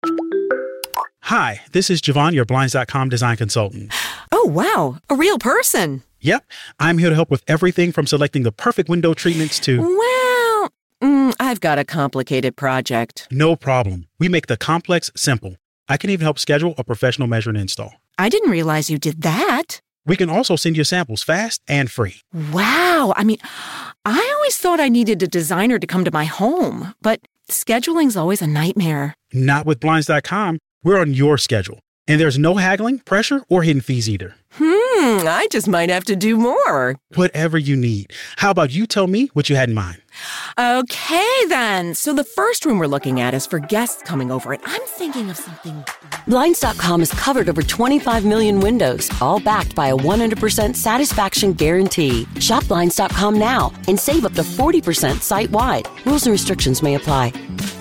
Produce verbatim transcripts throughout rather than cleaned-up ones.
Hi, this is Javon, your Blinds dot com design consultant. Oh, wow. A real person. Yep. I'm here to help with everything from selecting the perfect window treatments to... Well, mm, I've got a complicated project. No problem. We make the complex simple. I can even help schedule a professional measure and install. I didn't realize you did that. We can also send you samples fast and free. Wow. I mean, I always thought I needed a designer to come to my home, but scheduling's always a nightmare. Not with Blinds dot com. We're on your schedule. And there's no haggling, pressure, or hidden fees either. Hmm, I just might have to do more. Whatever you need. How about you tell me what you had in mind? Okay, then. So the first room we're looking at is for guests coming over, and I'm thinking of something... Blinds dot com has covered over twenty-five million windows, all backed by a one hundred percent satisfaction guarantee. Shop Blinds dot com now and save up to forty percent site-wide. Rules and restrictions may apply.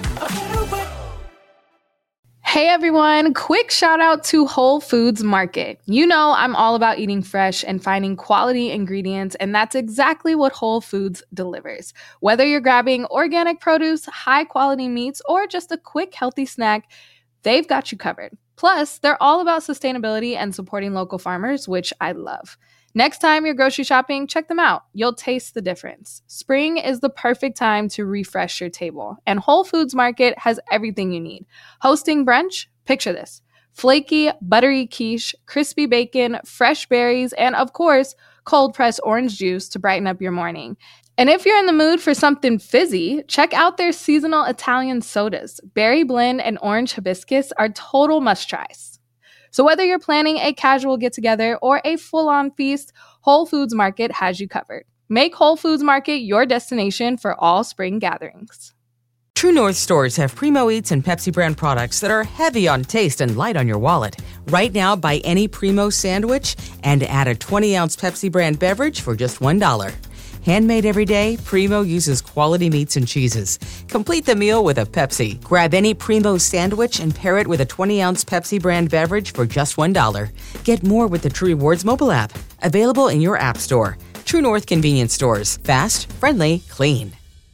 Hey everyone, quick shout out to Whole Foods Market. You know I'm all about eating fresh and finding quality ingredients, and that's exactly what Whole Foods delivers. Whether you're grabbing organic produce, high quality meats, or just a quick healthy snack, they've got you covered. Plus, they're all about sustainability and supporting local farmers, which I love. Next time you're grocery shopping, check them out. You'll taste the difference. Spring is the perfect time to refresh your table, and Whole Foods Market has everything you need. Hosting brunch? Picture this. Flaky, buttery quiche, crispy bacon, fresh berries, and of course, cold-pressed orange juice to brighten up your morning. And if you're in the mood for something fizzy, check out their seasonal Italian sodas. Berry blend and orange hibiscus are total must-tries. So whether you're planning a casual get-together or a full-on feast, Whole Foods Market has you covered. Make Whole Foods Market your destination for all spring gatherings. True North stores have Primo Eats and Pepsi brand products that are heavy on taste and light on your wallet. Right now, buy any Primo sandwich and add a twenty-ounce Pepsi brand beverage for just one dollar. Handmade every day, Primo uses quality meats and cheeses. Complete the meal with a Pepsi. Grab any Primo sandwich and pair it with a twenty-ounce Pepsi brand beverage for just one dollar. Get more with the True Rewards mobile app. Available in your app store. True North convenience stores. Fast, friendly, clean.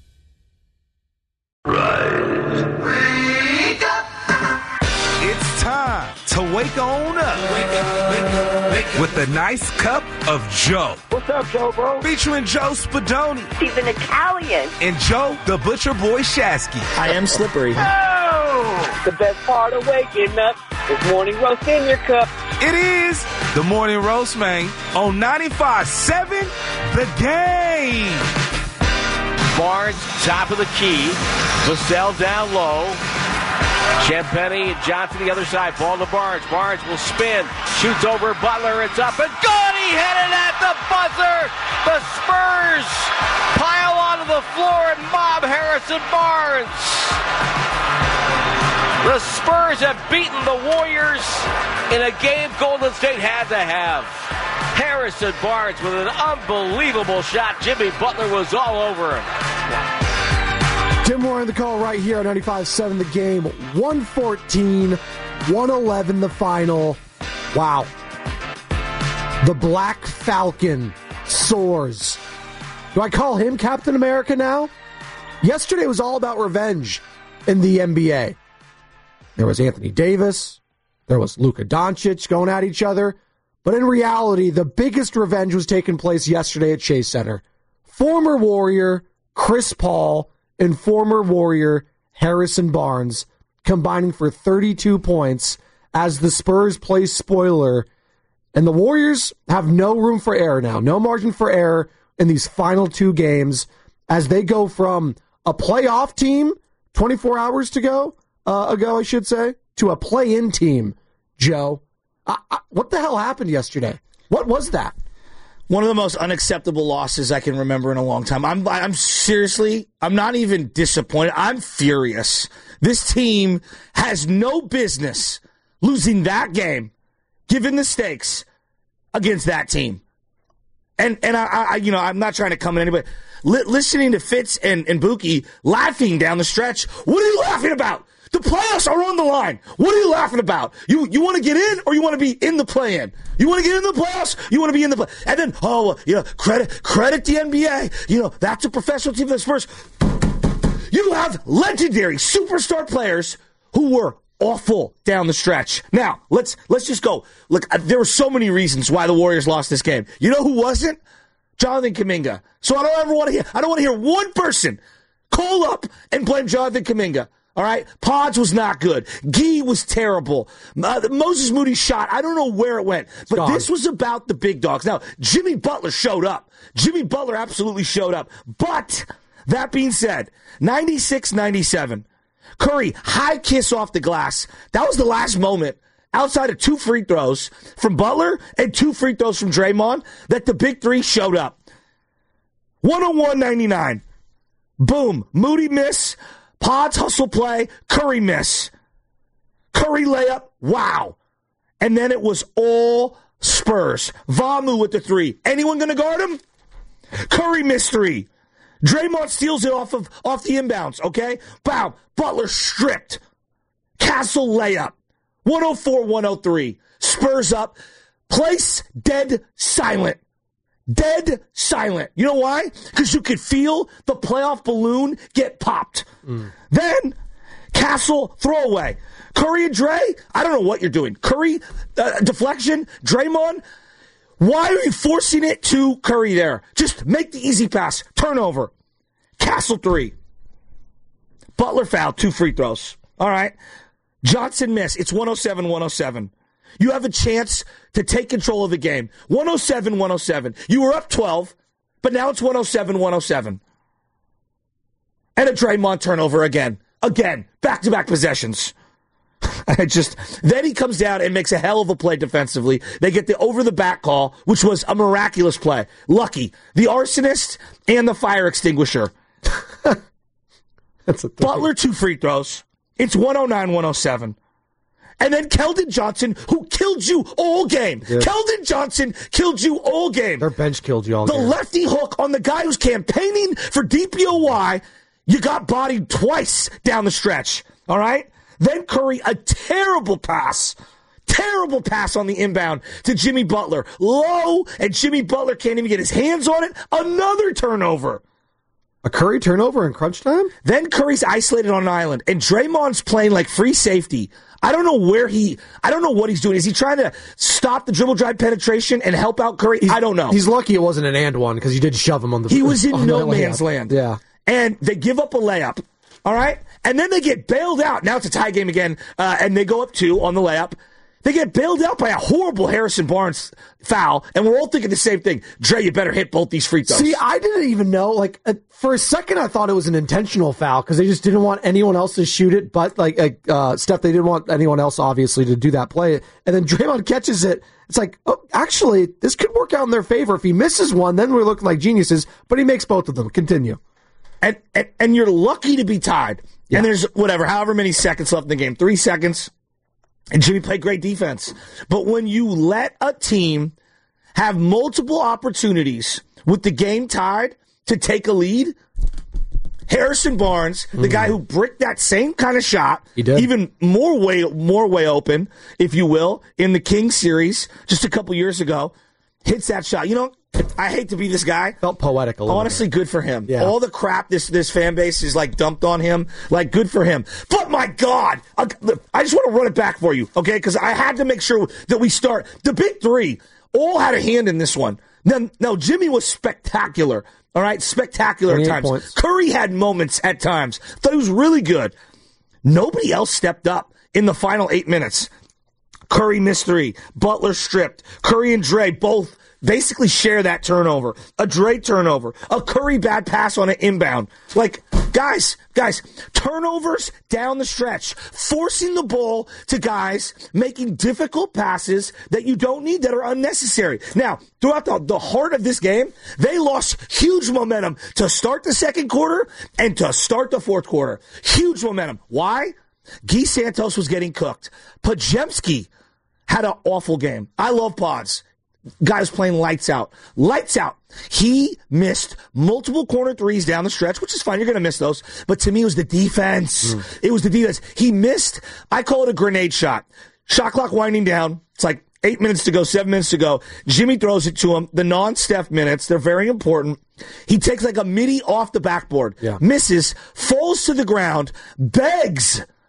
Rise. Wake up. It's time to wake on up. Wake up, wake up, wake up. With a nice cup of Joe. What's up, Joe, bro? Featuring Joe Spadoni. He's an Italian. And Joe, the Butcher Boy Shasky. I am slippery. Oh! The best part of waking up is morning roast in your cup. It is the Morning Roast, man, on ninety-five point seven The Game. Barnes, top of the key. Vassell down low. Champagny and Johnson the other side. Ball to Barnes. Barnes will spin. Shoots over Butler. It's up and good. He hit it at the buzzer. The Spurs pile onto the floor and mob Harrison Barnes. The Spurs have beaten the Warriors in a game Golden State had to have. Harrison Barnes with an unbelievable shot. Jimmy Butler was all over him. Tim Moore on the call right here on ninety-five point seven The Game. one fourteen, one eleven the final. Wow. The Black Falcon soars. Do I call him Captain America now? Yesterday was all about revenge in the N B A. There was Anthony Davis. There was Luka Doncic going at each other. But in reality, the biggest revenge was taking place yesterday at Chase Center. Former Warrior Chris Paul and former Warrior Harrison Barnes combining for thirty-two points as the Spurs play spoiler. And the Warriors have no room for error now. No margin for error in these final two games as they go from a playoff team twenty-four hours to go, uh, ago, I should say, to a play-in team, Joe. I, I, what the hell happened yesterday? What was that? One of the most unacceptable losses I can remember in a long time. I'm I'm seriously, I'm not even disappointed. I'm furious. This team has no business losing that game, given the stakes, against that team. And and I, I you know, I'm not trying to come at anybody. Li- listening to Fitz and, and Buki laughing down the stretch. What are you laughing about? The playoffs are on the line. What are you laughing about? You you want to get in or you want to be in the play-in? You want to get in the playoffs? You want to be in the play? And then, oh, you know, credit credit the N B A. You know, that's a professional team. That's first. You have legendary superstar players who were awful down the stretch. Now, let's let's just go. Look, there were so many reasons why the Warriors lost this game. You know who wasn't? Jonathan Kuminga. So I don't ever want to hear, I don't want to hear one person call up and blame Jonathan Kuminga. All right? Pods was not good. Gee was terrible. Uh, Moses Moody's shot, I don't know where it went. But Gone. This was about the big dogs. Now, Jimmy Butler showed up. Jimmy Butler absolutely showed up. But, that being said, ninety-six ninety-seven, Curry, high kiss off the glass. That was the last moment, outside of two free throws from Butler and two free throws from Draymond, that the big three showed up. one oh one ninety-nine. Boom. Moody miss. Pods hustle play. Curry miss. Curry layup. Wow. And then it was all Spurs. Vamu with the three. Anyone going to guard him? Curry missed three. Draymond steals it off of off the inbounds, okay? Bow. Butler stripped. Castle layup. one oh four one oh three. Spurs up. Place dead silent. Dead silent. You know why? Because you could feel the playoff balloon get popped. Mm. Then, Castle throwaway. Curry and Dre, I don't know what you're doing. Curry, uh, deflection, Draymond, why are you forcing it to Curry there? Just make the easy pass. Turnover. Castle three. Butler foul, two free throws. All right. Johnson miss. It's one oh seven one oh seven. You have a chance to take control of the game. one oh seven one oh seven. You were up twelve, but now it's one oh seven one oh seven. And a Draymond turnover again. Again. Back-to-back possessions. I just then he comes down and makes a hell of a play defensively. They get the over-the-back call, which was a miraculous play. Lucky. The arsonist and the fire extinguisher. That's a Butler, two free throws. It's one oh nine one oh seven. And then Keldon Johnson, who killed you all game. Yeah. Keldon Johnson killed you all game. Their bench killed you all the game. The lefty hook on the guy who's campaigning for D P O Y, you got bodied twice down the stretch. All right? Then Curry, a terrible pass. Terrible pass on the inbound to Jimmy Butler. Low, and Jimmy Butler can't even get his hands on it. Another turnover. A Curry turnover in crunch time? Then Curry's isolated on an island, and Draymond's playing like free safety. I don't know where he, I don't know what he's doing. Is he trying to stop the dribble drive penetration and help out Curry? He's, I don't know. He's lucky it wasn't an and one because you did shove him on the He was in no man's layup. land. Yeah. And they give up a layup. All right? And then they get bailed out. Now it's a tie game again, uh, and they go up two on the layup. They get bailed out by a horrible Harrison Barnes foul, and we're all thinking the same thing. Dre, you better hit both these free throws. See, I didn't even know. Like, uh, for a second, I thought it was an intentional foul because they just didn't want anyone else to shoot it. But, like, uh, Steph, they didn't want anyone else, obviously, to do that play. And then Draymond catches it. It's like, oh, actually, this could work out in their favor. If he misses one, then we're looking like geniuses. But he makes both of them. Continue. And and, and you're lucky to be tied. Yeah. And there's, whatever, however many seconds left in the game. Three seconds. And Jimmy played great defense. But when you let a team have multiple opportunities with the game tied to take a lead, Harrison Barnes, the mm. guy who bricked that same kind of shot, he did. even more way more way open, if you will, in the Kings series just a couple years ago, hits that shot. You know, I hate to be this guy. Felt poetic a little Honestly, bit. good for him. Yeah. All the crap this this fan base is like dumped on him, like good for him. But my God, I, I just want to run it back for you, okay? Because I had to make sure that we start. The big three all had a hand in this one. Now, now Jimmy was spectacular. All right, spectacular at times. Points. Curry had moments at times. Thought he was really good. Nobody else stepped up in the final eight minutes. Curry missed three. Butler stripped. Curry and Dre both basically share that turnover. A Dre turnover. A Curry bad pass on an inbound. Like, guys, guys, turnovers down the stretch. Forcing the ball to guys making difficult passes that you don't need, that are unnecessary. Now, throughout the, the heart of this game, they lost huge momentum to start the second quarter and to start the fourth quarter. Huge momentum. Why? Guy Santos was getting cooked. Podziemski had an awful game. I love Pods. Guy was playing lights out. Lights out. He missed multiple corner threes down the stretch, which is fine. You're going to miss those. But to me, it was the defense. Mm. It was the defense. He missed, I call it a grenade shot. Shot clock winding down. It's like eight minutes to go, seven minutes to go. Jimmy throws it to him. The non-Steph minutes, they're very important. He takes like a midi off the backboard. Yeah. Misses, falls to the ground, begs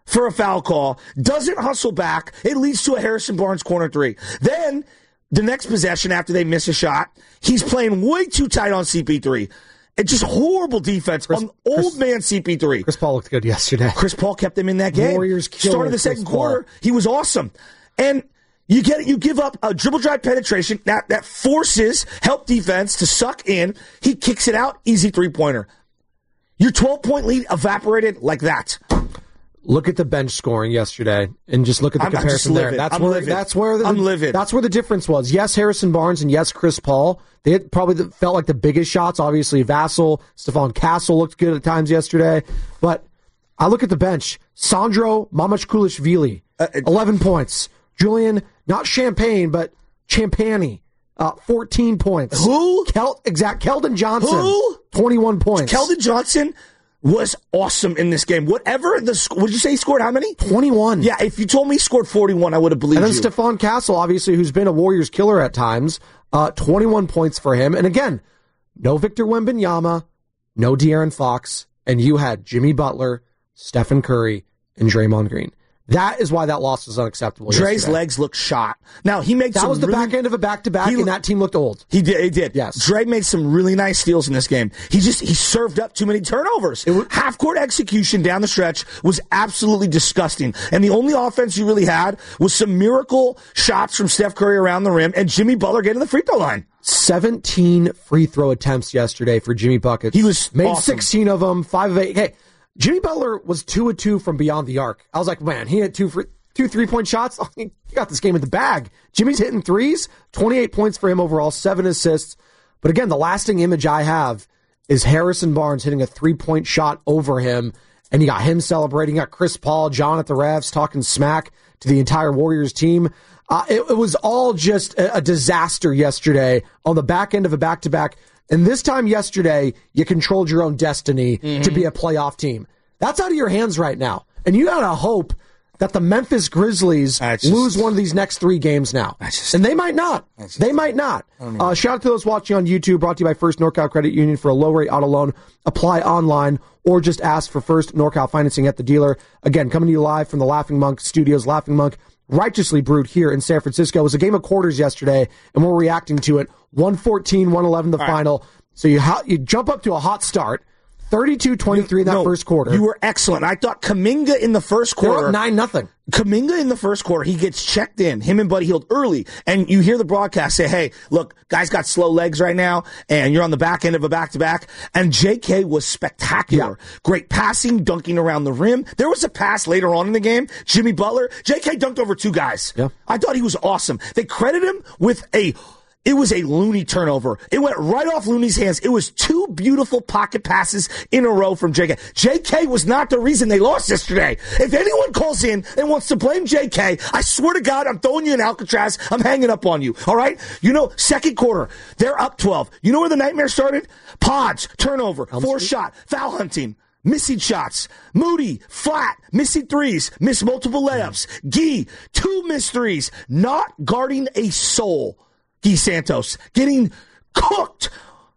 for a foul call, doesn't hustle back. It leads to a Harrison Barnes corner three. Then the next possession after they miss a shot, he's playing way too tight on C P three. It's just horrible defense Chris, on old Chris, man C P three. Chris Paul looked good yesterday. Chris Paul kept them in that game. Warriors started the second quarter. He was awesome. And you get you give up a dribble drive penetration that, that forces help defense to suck in. He kicks it out, easy three-pointer. Your twelve-point lead evaporated like that. Look at the bench scoring yesterday, and just look at the I'm, comparison I'm there. That's I'm where livid. that's where the, I'm livid. That's where the difference was. Yes, Harrison Barnes, and yes, Chris Paul. They had probably the, felt like the biggest shots. Obviously, Vassell, Stephon Castle looked good at times yesterday. But I look at the bench. Sandro Mamachkulishvili, uh, eleven points. Julian, not Champagne, but Champagny, uh, fourteen points. Who? Kel, exact. Keldon Johnson, Who? twenty-one points. Keldon Johnson was awesome in this game. Whatever the sc- would you say he scored how many? twenty-one. Yeah, if you told me he scored forty-one, I would have believed you. And then you. Stephon Castle, obviously, who's been a Warriors killer at times, uh, twenty-one points for him. And again, no Victor Wembanyama, no De'Aaron Fox, and you had Jimmy Butler, Stephen Curry, and Draymond Green. That is why that loss was unacceptable. Dre's yesterday. legs looked shot. Now he made that some was the really, back end of a back to back, and that team looked old. He did. He did. Yes. Dre made some really nice steals in this game. He just he served up too many turnovers. Half court execution down the stretch was absolutely disgusting. And the only offense you really had was some miracle shots from Steph Curry around the rim and Jimmy Butler getting the free throw line. seventeen free throw attempts yesterday for Jimmy Buckets. He was made awesome. sixteen of them, five of eight. Hey, Jimmy Butler was two of two from beyond the arc. I was like, man, he had two free. Two three-point shots. Oh, he got this game in the bag. Jimmy's hitting threes. twenty-eight points for him overall, seven assists. But again, the lasting image I have is Harrison Barnes hitting a three-point shot over him, and you got him celebrating. You got Chris Paul, John at the refs, talking smack to the entire Warriors team. Uh, it, it was all just a, a disaster yesterday on the back end of a back-to-back. And this time yesterday, you controlled your own destiny mm-hmm. to be a playoff team. That's out of your hands right now. And you got to hope that the Memphis Grizzlies just, lose one of these next three games now. Just, and they might not. Just, they might not. Uh, shout out to those watching on YouTube, brought to you by First NorCal Credit Union for a low-rate auto loan. Apply online or just ask for First NorCal Financing at the dealer. Again, coming to you live from the Laughing Monk Studios. Laughing Monk, righteously brewed here in San Francisco. It was a game of quarters yesterday, and we're reacting to it. one fourteen, one eleven the All final. Right. So you, ha- you jump up to a hot start. thirty-two twenty-three in that no, first quarter. You were excellent. I thought Kuminga in the first quarter. They're up nine nothing. Kuminga in the first quarter, he gets checked in, him and Buddy Hield early, and you hear the broadcast say, hey, look, guy's got slow legs right now, and you're on the back end of a back-to-back, and J K was spectacular. Yeah. Great passing, dunking around the rim. There was a pass later on in the game, Jimmy Butler. J K dunked over two guys. Yeah. I thought he was awesome. They credit him with a... It was a Looney turnover. It went right off Looney's hands. It was two beautiful pocket passes in a row from J K. J K was not the reason they lost yesterday. If anyone calls in and wants to blame J K, I swear to God, I'm throwing you in Alcatraz. I'm hanging up on you. All right? You know, second quarter, they're up twelve. You know where the nightmare started? Pods, turnover, four shot, foul hunting. Missing shots. Moody, flat, missing threes, missed multiple layups. Gee, two missed threes. Not guarding a soul. Guy Santos getting cooked.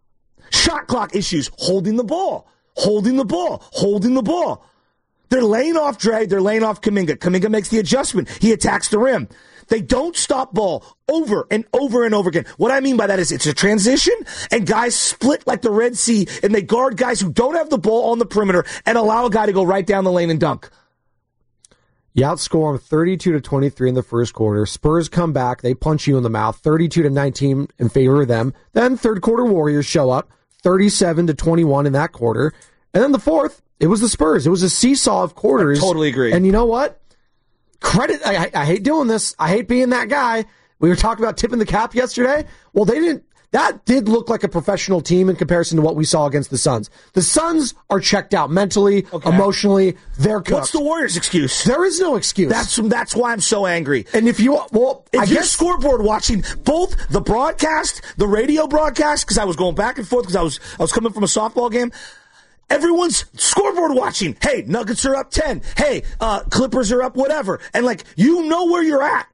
Shot clock issues. Holding the ball. Holding the ball. Holding the ball. They're laying off Dre. They're laying off Kuminga. Kuminga makes the adjustment. He attacks the rim. They don't stop ball over and over and over again. What I mean by that is it's a transition, and guys split like the Red Sea, and they guard guys who don't have the ball on the perimeter and allow a guy to go right down the lane and dunk. You outscore them thirty-two to twenty-three in the first quarter. Spurs come back. They punch you in the mouth, thirty-two to nineteen in favor of them. Then third quarter Warriors show up, thirty-seven to twenty-one in that quarter. And then the fourth, it was the Spurs. It was a seesaw of quarters. I totally agree. And you know what? Credit, I, I hate doing this. I hate being that guy. We were talking about tipping the cap yesterday. Well, they didn't. That did look like a professional team in comparison to what we saw against the Suns. The Suns are checked out mentally, okay. emotionally. They're cooked. What's the Warriors' excuse? There is no excuse. That's that's why I'm so angry. And if you, well, if I you're guess scoreboard watching both the broadcast, the radio broadcast, because I was going back and forth because I was I was coming from a softball game. Everyone's scoreboard watching. Hey, Nuggets are up ten. Hey, uh, Clippers are up whatever. And like, you know where you're at.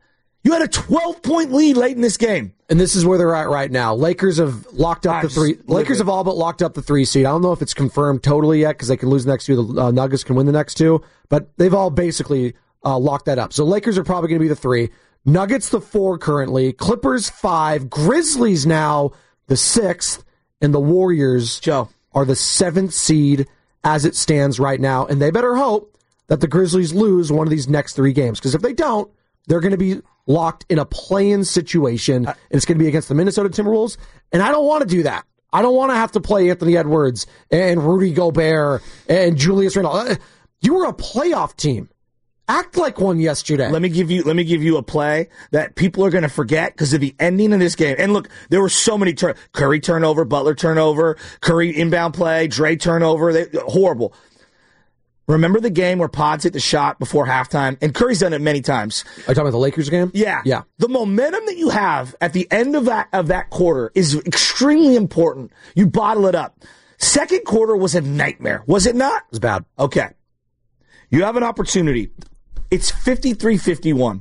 You had a twelve-point lead late in this game. And this is where they're at right now. Lakers have locked up I the three. Lakers have all but locked up the three seed. I don't know if it's confirmed totally yet because they can lose the next two. The uh, Nuggets can win the next two, but they've all basically uh, locked that up. So Lakers are probably going to be the three. Nuggets the four currently. Clippers five. Grizzlies now the sixth, and the Warriors Joe are the seventh seed as it stands right now. And they better hope that the Grizzlies lose one of these next three games because if they don't, they're going to be locked in a play-in situation, and it's going to be against the Minnesota Timberwolves, and I don't want to do that. I don't want to have to play Anthony Edwards and Rudy Gobert and Julius Randle. You were a playoff team. Act like one yesterday. Let me give you let me give you a play that people are going to forget because of the ending of this game. And look, there were so many turn Curry turnover, Butler turnover, Curry inbound play, Dre turnover. They, horrible. Remember the game where Pods hit the shot before halftime? And Curry's done it many times. Are you talking about the Lakers game? Yeah. Yeah. The momentum that you have at the end of that of that quarter is extremely important. You bottle it up. Second quarter was a nightmare. Was it not? It was bad. Okay. You have an opportunity. It's fifty-three fifty-one.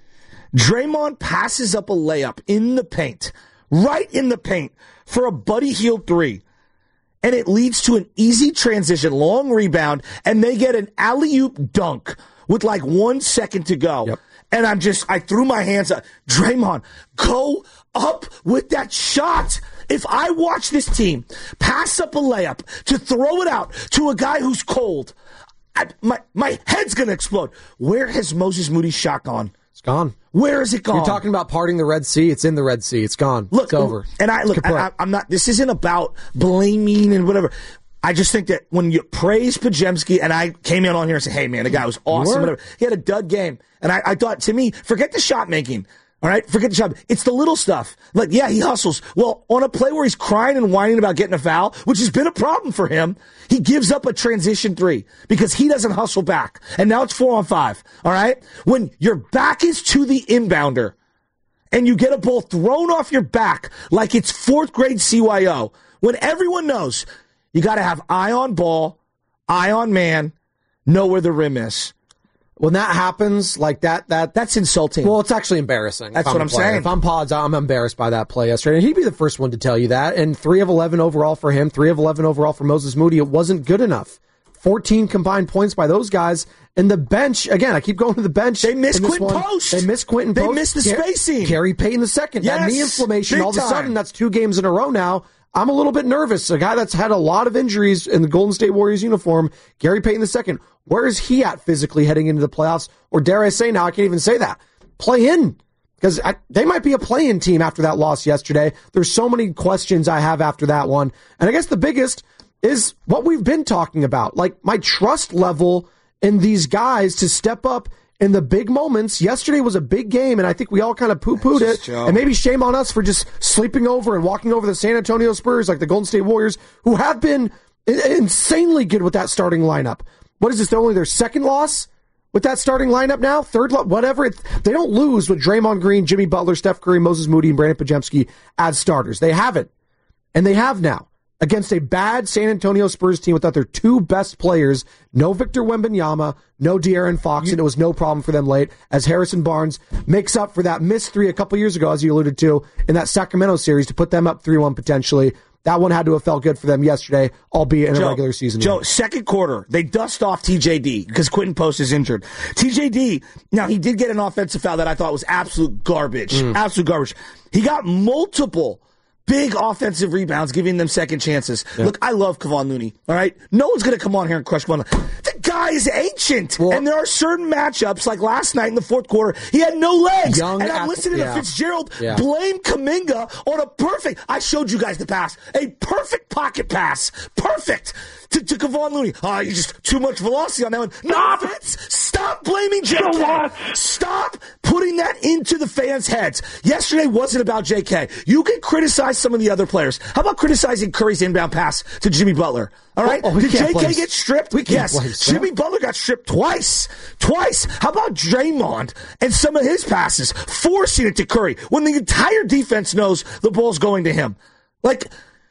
Draymond passes up a layup in the paint, right in the paint, for a Buddy Hield three. And it leads to an easy transition, long rebound, and they get an alley-oop dunk with like one second to go. Yep. And I'm just, I threw my hands up. Draymond, go up with that shot. If I watch this team pass up a layup to throw it out to a guy who's cold, I, my, my head's going to explode. Where has Moses Moody's shot gone? It's gone. Where is it gone? You're talking about parting the Red Sea. It's in the Red Sea. It's gone. Look, it's over. And I look. I, I'm not. This isn't about blaming and whatever. I just think that when you praise Podziemski, and I came in on here and said, "Hey, man, the guy was awesome." Whatever. He had a dud game, and I, I thought, to me, forget the shot making. All right, forget the shot. It's the little stuff. Like, yeah, he hustles. Well, on a play where he's crying and whining about getting a foul, which has been a problem for him, he gives up a transition three because he doesn't hustle back. And now it's four on five. All right? When your back is to the inbounder and you get a ball thrown off your back like it's fourth grade C Y O, when everyone knows you got to have eye on ball, eye on man, know where the rim is. When that happens, like that, that that's insulting. Well, it's actually embarrassing. That's what I'm player. saying. If I'm Pods, I'm embarrassed by that play yesterday. And he'd be the first one to tell you that. And three of eleven overall for him, three of eleven overall for Moses Moody. It wasn't good enough. fourteen combined points by those guys. And the bench, again, I keep going to the bench. They missed Quentin Post. They missed Quentin They Post. missed the spacing. Gary Payton the second. Yes, that knee inflammation, big all of a time. sudden, that's two games in a row now. I'm a little bit nervous. A guy that's had a lot of injuries in the Golden State Warriors uniform, Gary Payton the second. Where is he at physically heading into the playoffs? Or dare I say now, I can't even say that. Play in. Because they might be a play-in team after that loss yesterday. There's so many questions I have after that one. And I guess the biggest is what we've been talking about. Like, my trust level in these guys to step up in the big moments. Yesterday was a big game, and I think we all kind of poo-pooed it. Joe. And maybe shame on us for just sleeping over and walking over the San Antonio Spurs like the Golden State Warriors, who have been insanely good with that starting lineup. What is this? They're only their second loss with that starting lineup now? Third, lo- whatever. It, they don't lose with Draymond Green, Jimmy Butler, Steph Curry, Moses Moody, and Brandon Podziemski as starters. They haven't. And they have now. Against a bad San Antonio Spurs team without their two best players, no Victor Wembanyama, no De'Aaron Fox, and it was no problem for them late as Harrison Barnes makes up for that missed three a couple years ago, as you alluded to, in that Sacramento series to put them up three one potentially. That one had to have felt good for them yesterday, albeit in Joe, a regular season. Joe, game. second quarter, they dust off T J D because Quentin Post is injured. T J D, now he did get an offensive foul that I thought was absolute garbage. Mm. Absolute garbage. He got multiple big offensive rebounds, giving them second chances. Yeah. Look, I love Kevon Looney, all right? No one's going to come on here and crush Kevon Looney. The guy is ancient. Well, and there are certain matchups, like last night in the fourth quarter, he had no legs. And I'm ath- listening yeah. to Fitzgerald yeah. blame Kuminga on a perfect, I showed you guys the pass, a perfect pocket pass. Perfect. To, to Kevon Looney. Oh, you just too much velocity on that one. No, Fitz, stop blaming J K. Stop putting that into the fans' heads. Yesterday wasn't about J K. You can criticize some of the other players. How about criticizing Curry's inbound pass to Jimmy Butler? All right? Oh, oh, Did J K blame. get stripped? We can't yes. Jimmy Butler got stripped twice. Twice. How about Draymond and some of his passes forcing it to Curry when the entire defense knows the ball's going to him? Like,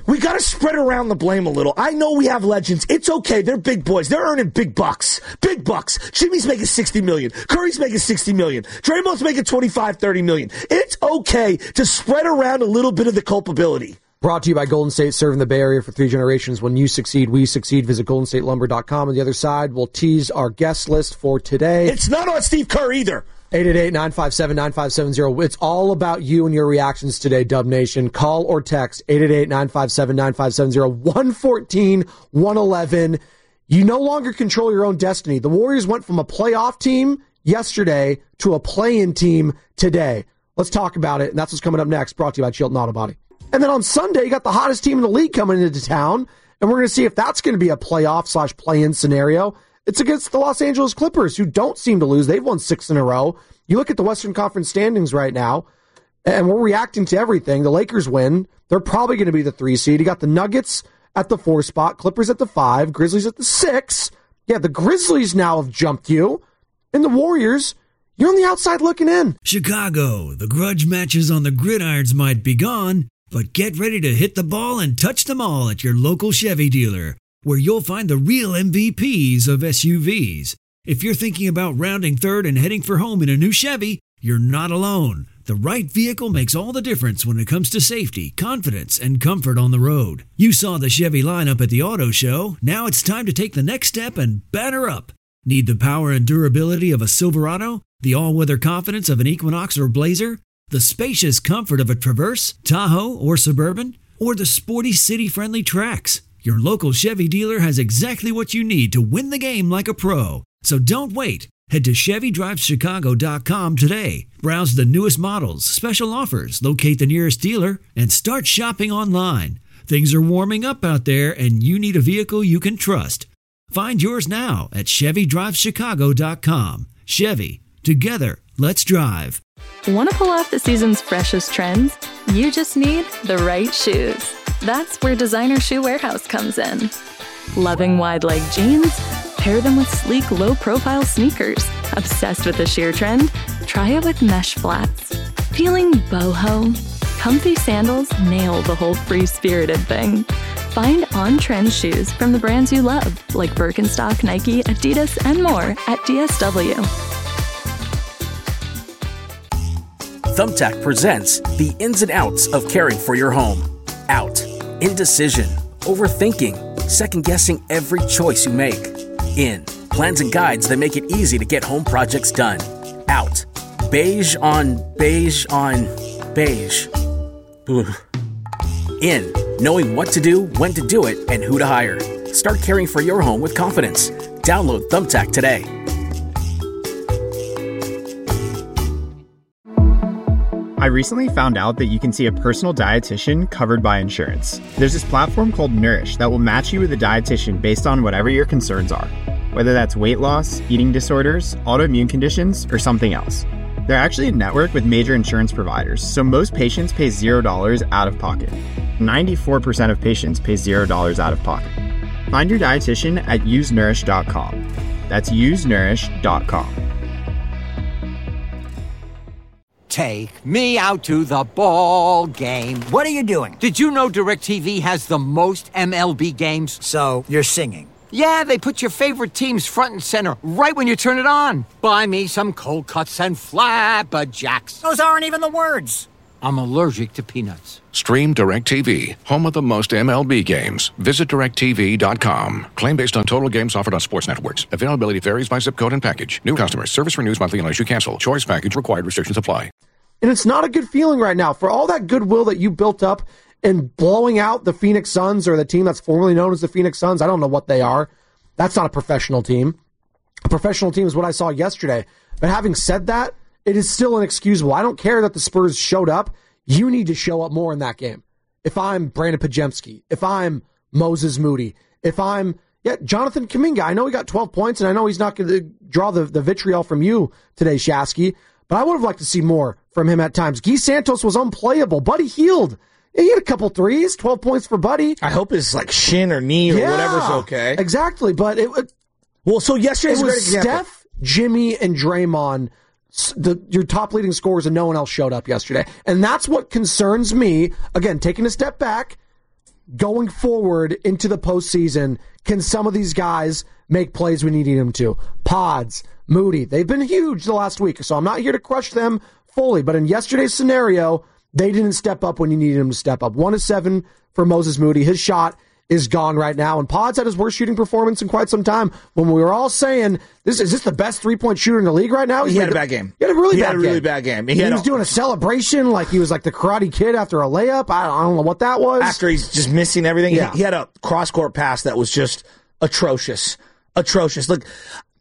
We got to spread around the blame a little. I know we have legends. It's okay. They're big boys. They're earning big bucks. Big bucks. Jimmy's making sixty million dollars. Curry's making sixty million dollars. Draymond's making twenty-five, thirty million dollars. It's okay to spread around a little bit of the culpability. Brought to you by Golden State, serving the Bay Area for three generations. When you succeed, we succeed. Visit golden state lumber dot com. On the other side, we'll tease our guest list for today. It's not on Steve Kerr either. eight eight eight, nine five seven, nine five seven zero. It's all about you and your reactions today, Dub Nation. Call or text eight eight eight, nine five seven, nine five seven zero. one fourteen, one eleven. You no longer control your own destiny. The Warriors went from a playoff team yesterday to a play-in team today. Let's talk about it, and that's what's coming up next, brought to you by Chilton Auto Body. And then on Sunday, you got the hottest team in the league coming into town, and we're going to see if that's going to be a playoff slash play-in scenario. It's against the Los Angeles Clippers, who don't seem to lose. They've won six in a row. You look at the Western Conference standings right now, and we're reacting to everything. The Lakers win. They're probably going to be the three seed. You got the Nuggets at the four spot, Clippers at the five, Grizzlies at the six. Yeah, the Grizzlies now have jumped you. And the Warriors, you're on the outside looking in. Chicago, the grudge matches on the gridirons might be gone, but get ready to hit the ball and touch them all at your local Chevy dealer, where you'll find the real M V Ps of S U Vs. If you're thinking about rounding third and heading for home in a new Chevy, you're not alone. The right vehicle makes all the difference when it comes to safety, confidence, and comfort on the road. You saw the Chevy lineup at the auto show. Now it's time to take the next step and batter up. Need the power and durability of a Silverado? The all-weather confidence of an Equinox or Blazer? The spacious comfort of a Traverse, Tahoe, or Suburban? Or the sporty city-friendly Trax? Your local Chevy dealer has exactly what you need to win the game like a pro. So don't wait. Head to Chevy Drives Chicago dot com today. Browse the newest models, special offers, locate the nearest dealer, and start shopping online. Things are warming up out there, and you need a vehicle you can trust. Find yours now at Chevy Drives Chicago dot com. Chevy. Together, let's drive. Want to pull off the season's freshest trends? You just need the right shoes. That's where Designer Shoe Warehouse comes in. Loving wide leg jeans? Pair them with sleek, low-profile sneakers. Obsessed with the sheer trend? Try it with mesh flats. Feeling boho? Comfy sandals nail the whole free-spirited thing. Find on-trend shoes from the brands you love, like Birkenstock, Nike, Adidas, and more at D S W. Thumbtack presents the ins and outs of caring for your home. Out. Indecision. Overthinking. Second-guessing every choice you make. In. Plans and guides that make it easy to get home projects done. Out. Beige on beige on beige. Ugh. In. Knowing what to do, when to do it, and who to hire. Start caring for your home with confidence. Download Thumbtack today. I recently found out that you can see a personal dietitian covered by insurance. There's this platform called Nourish that will match you with a dietitian based on whatever your concerns are, whether that's weight loss, eating disorders, autoimmune conditions, or something else. They're actually a network with major insurance providers, so most patients pay zero dollars out of pocket. ninety-four percent of patients pay zero dollars out of pocket. Find your dietitian at use nourish dot com. That's use nourish dot com. Take me out to the ball game. What are you doing? Did you know DirecTV has the most M L B games? So, you're singing? Yeah, they put your favorite teams front and center right when you turn it on. Buy me some cold cuts and flapjacks. Those aren't even the words. I'm allergic to peanuts. Stream DirecTV, home of the most M L B games. Visit direct T V dot com. Claim based on total games offered on sports networks. Availability varies by zip code and package. New customers. Service renews monthly unless you cancel. Choice package required. Restrictions apply. And it's not a good feeling right now. For all that goodwill that you built up in blowing out the Phoenix Suns, or the team that's formerly known as the Phoenix Suns, I don't know what they are. That's not a professional team. A professional team is what I saw yesterday. But having said that, it is still inexcusable. I don't care that the Spurs showed up. You need to show up more in that game. If I'm Brandon Pajemski, if I'm Moses Moody, if I'm yeah, Jonathan Kuminga, I know he got twelve points, and I know he's not going to draw the, the vitriol from you today, Shasky, but I would have liked to see more from him at times. Guy Santos was unplayable. Buddy Hield, he had a couple threes, twelve points for Buddy. I hope his like shin or knee or yeah, whatever's okay. Exactly, but it, it well, so yesterday's it was a great example. Steph, Jimmy, and Draymond, the, your top leading scorers, and no one else showed up yesterday. And that's what concerns me. Again, taking a step back, going forward into the postseason, can some of these guys make plays we need them to? Pods, Moody, they've been huge the last week, so I'm not here to crush them fully, but in yesterday's scenario, they didn't step up when you needed them to step up. One of seven for Moses Moody. His shot is gone right now, and Pods had his worst shooting performance in quite some time. When we were all saying, "This is this the best three-point shooter in the league right now?" He had a bad game. He had a really he bad had a game. really bad game. He, He, had was a, doing a celebration like he was like the Karate Kid after a layup. I don't, I don't know what that was. After he's just missing everything, Yeah. he, he had a cross-court pass that was just atrocious, atrocious. Look,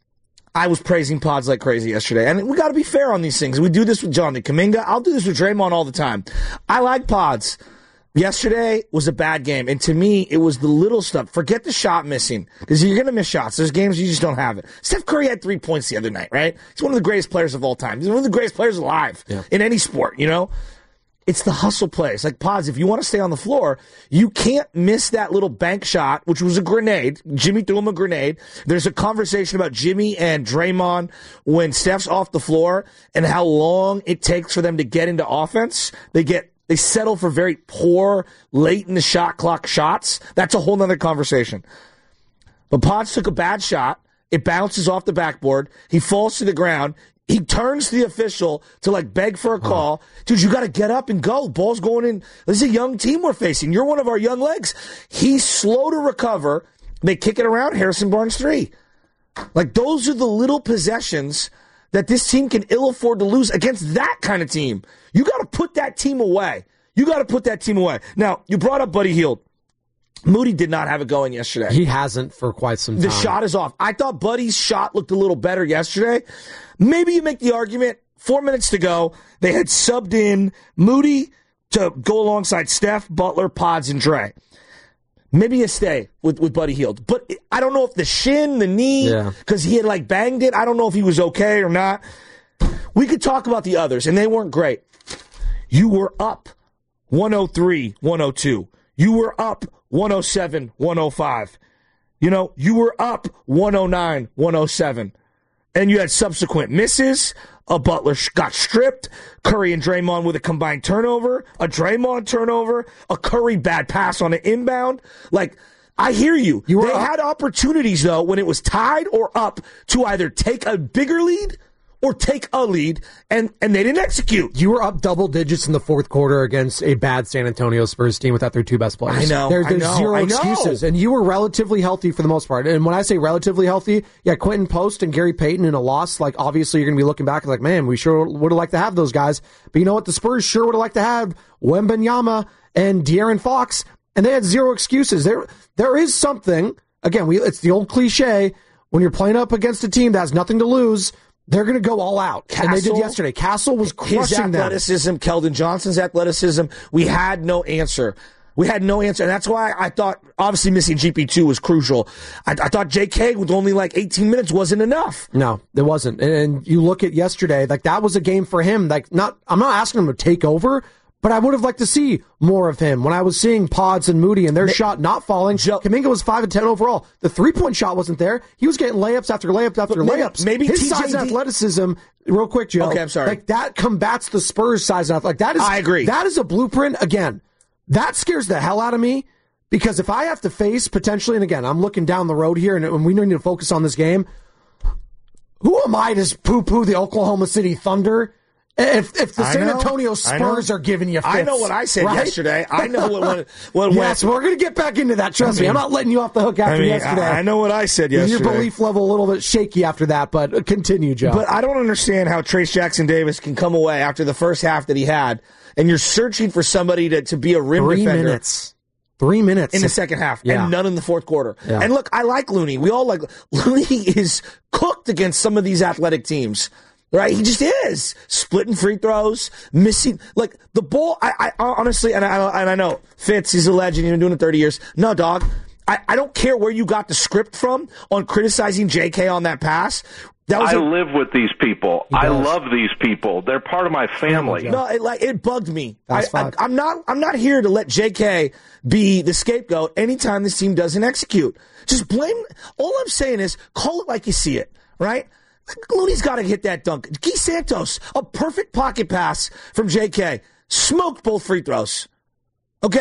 I was praising Pods like crazy yesterday, and we got to be fair on these things. We do this with Jonathan Kuminga. I'll do this with Draymond all the time. I like Pods. Yesterday was a bad game, and to me, it was the little stuff. Forget the shot missing, because you're going to miss shots. There's games you just don't have it. Steph Curry had three points the other night, right? He's one of the greatest players of all time. He's one of the greatest players alive Yeah. in any sport, you know? It's the hustle plays. Like, Pods, if you want to stay on the floor, you can't miss that little bank shot, which was a grenade. Jimmy threw him a grenade. There's a conversation about Jimmy and Draymond when Steph's off the floor and how long it takes for them to get into offense. They get They settle for very poor, late in the shot clock shots. That's a whole nother conversation. But Pods took a bad shot. It bounces off the backboard. He falls to the ground. He turns to the official to, like, beg for a call. Dude, you got to get up and go. Ball's going in. This is a young team we're facing. You're one of our young legs. He's slow to recover. They kick it around. Harrison Barnes three. Like, those are the little possessions that this team can ill afford to lose against that kind of team. You got to put that team away. You got to put that team away. Now, you brought up Buddy Hield. Moody did not have it going yesterday. He hasn't for quite some time. The shot is off. I thought Buddy's shot looked a little better yesterday. Maybe you make the argument, four minutes to go, they had subbed in Moody to go alongside Steph, Butler, Pods, and Dre. Maybe you stay with, with Buddy Hield. But I don't know if the shin, the knee, because he had like banged it, I don't know if he was okay or not. We could talk about the others, and they weren't great. You were up one oh three one oh two. You were up one oh seven one oh five. You know, you were up one oh nine one oh seven. And you had subsequent misses. A Butler got stripped. Curry and Draymond with a combined turnover. A Draymond turnover. A Curry bad pass on an inbound. Like, I hear you. you they up. had opportunities, though, when it was tied or up to either take a bigger lead or take a lead, and, and they didn't execute. You were up double digits in the fourth quarter against a bad San Antonio Spurs team without their two best players. I know. There, there's I know, zero I know. excuses, and you were relatively healthy for the most part. And when I say relatively healthy, yeah, Quentin Post and Gary Payton in a loss, like obviously you're going to be looking back and like, man, we sure would have liked to have those guys. But you know what? The Spurs sure would have liked to have Wembanyama and De'Aaron Fox, and they had zero excuses. There, there is something, again, we it's the old cliche, when you're playing up against a team that has nothing to lose, they're going to go all out. Castle, and they did yesterday. Castle was crushing his athleticism, them. Keldon Johnson's athleticism. We had no answer. We had no answer. And that's why I thought, obviously, missing G P two was crucial. I, I thought J K with only like eighteen minutes wasn't enough. No, it wasn't. And, and you look at yesterday, like that was a game for him. Like, not, I'm not asking him to take over, but I would have liked to see more of him. When I was seeing Pods and Moody and their Ma- shot not falling, Joe, Kuminga was five and ten overall. The three-point shot wasn't there. He was getting layups after layups after maybe, layups. Maybe his T J size and athleticism, real quick, Joe. Okay, I'm sorry. Like that combats the Spurs size and like that is. I agree. That is a blueprint. Again, that scares the hell out of me because if I have to face potentially, and again, I'm looking down the road here, and, and we need to focus on this game. Who am I to poo-poo the Oklahoma City Thunder? If if the I San know, Antonio Spurs are giving you fits, I know what I said right? yesterday. I know what what, what yes, went. we're going to get back into that. Trust I mean, me, I'm not letting you off the hook after I mean, yesterday. I, I know what I said yesterday. Your belief level a little bit shaky after that, but continue, Joe. But I don't understand how Trace Jackson Davis can come away after the first half that he had, and you're searching for somebody to, to be a rim Three defender. minutes. Three minutes. In the second half, yeah. and none in the fourth quarter. Yeah. And look, I like Looney. We all like Looney is cooked against some of these athletic teams. Right, he just is splitting free throws, missing like the ball. I, I honestly, and I and I know Fitz, he's a legend. He's been doing it thirty years. No, dog, I, I don't care where you got the script from on criticizing J K on that pass. That was I a, live with these people. I love these people. They're part of my family. No, it, like it bugged me. I, I, I'm not. I'm not here to let J K be the scapegoat anytime this team doesn't execute. Just blame. All I'm saying is call it like you see it. Right. Looney's got to hit that dunk. Guy Santos, a perfect pocket pass from J K. Smoked both free throws. Okay?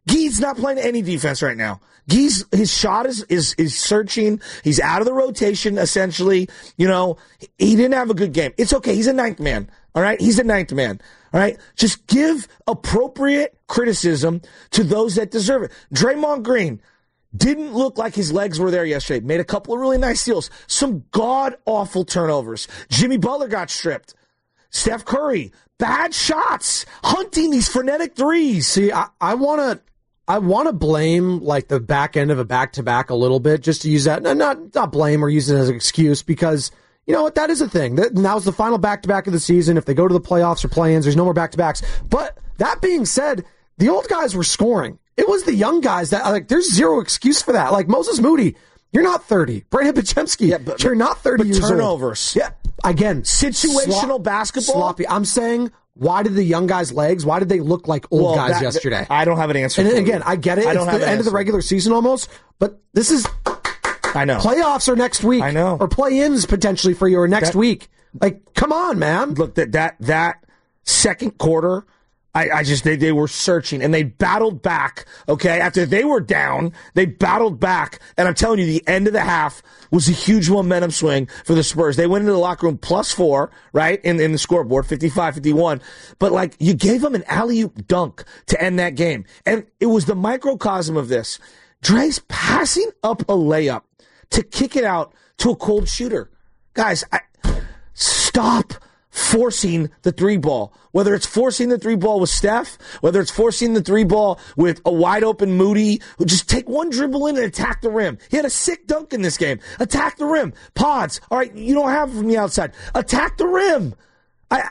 Gee's not playing any defense right now. Gee's, his shot is, is, is searching. He's out of the rotation, essentially. You know, he didn't have a good game. It's okay. He's a ninth man. All right. He's a ninth man. All right. Just give appropriate criticism to those that deserve it. Draymond Green didn't look like his legs were there yesterday. Made a couple of really nice steals. Some god-awful turnovers. Jimmy Butler got stripped. Steph Curry, bad shots, hunting these frenetic threes. See, I, I want to I want to blame like the back end of a back-to-back a little bit, just to use that, not not blame or use it as an excuse, because you know what, that is a thing. That, that was the final back-to-back of the season. If they go to the playoffs or play-ins, there's no more back-to-backs. But that being said, the old guys were scoring. It was the young guys that, like, there's zero excuse for that. Like Moses Moody, you're not thirty. Brandon Podziemski, yeah, but, you're not thirty but years turnovers. old. Turnovers. Yeah, again, situational slop, basketball. Sloppy. I'm saying, why did the young guys' legs, why did they look like old well, guys that, yesterday? I don't have an answer. And for again, you. I get it. I It's don't have the an end answer. of the regular season almost, but this is. I know. Playoffs are next week. I know. Or play-ins potentially for you or next that, week. Like, come on, man. Look, that that that second quarter, I, I just they, they were searching and they battled back. Okay, after they were down, they battled back, and I'm telling you, the end of the half was a huge momentum swing for the Spurs. They went into the locker room plus four, right, in in the scoreboard, fifty-five fifty-one. But like, you gave them an alley-oop dunk to end that game, and it was the microcosm of this. Dre's passing up a layup to kick it out to a cold shooter. Guys, I, stop forcing the three ball. Whether it's forcing the three ball with Steph, whether it's forcing the three ball with a wide open Moody, just take one dribble in and attack the rim. He had a sick dunk in this game. Attack the rim. Pods. All right, you don't have it from the outside. Attack the rim. I